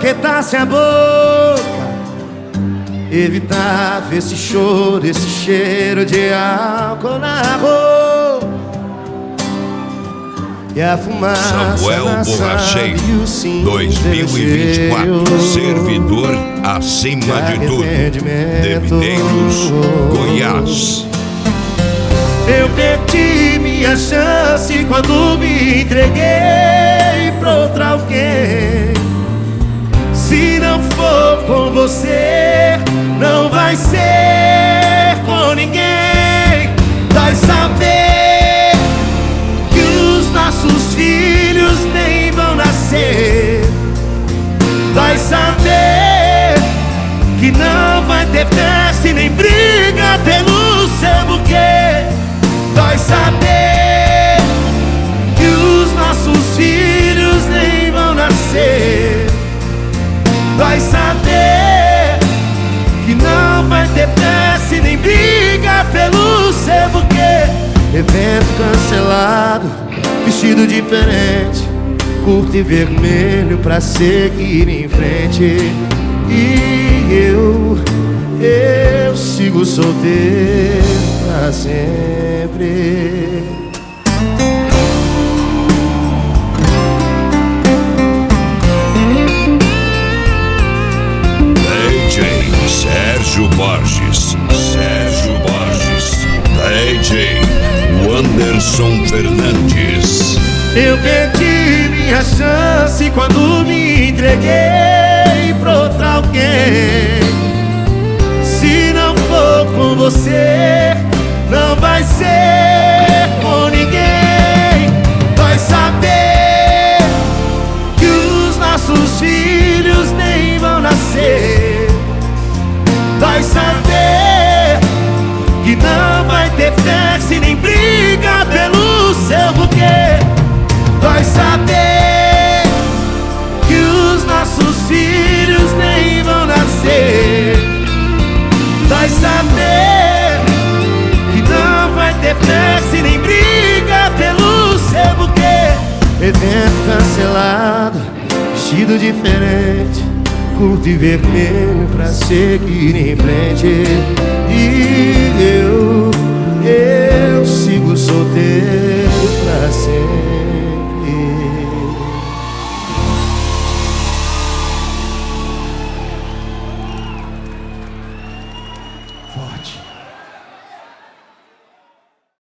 ajeitasse a boca, evitava esse choro, esse cheiro de álcool na roupa e a fumaça. Samuel Borracheiro, 2024, servidor acima de tudo, de Mineiros, Goiás. Eu perdi minha chance quando me entreguei pra outra alguém. Se não for com você, não vai ser com ninguém. Vai saber que os nossos filhos nem vão nascer. Vai saber que não vai ter festa e nem briga pelo seu buquê. Vai saber que os nossos filhos nem vão nascer. Vai saber que não vai ter festa e nem briga pelo seu buquê. Evento cancelado, vestido diferente, curto e vermelho pra seguir em frente. E eu sigo solteiro pra sempre. Sérgio Borges, DJ Wanderson Fernandes. Eu perdi minha chance quando me entreguei pra outra alguém. Se não for com você, não vai ser com ninguém. Vai saber que os nossos filhos nem vão nascer. Vai saber que não vai ter festa e nem briga pelo seu buquê. Vai saber que os nossos filhos nem vão nascer. Vai saber que não vai ter festa e nem briga pelo seu buquê. Evento cancelado, vestido diferente, curto e vermelho pra seguir em frente. E eu sigo solteiro pra sempre. Forte.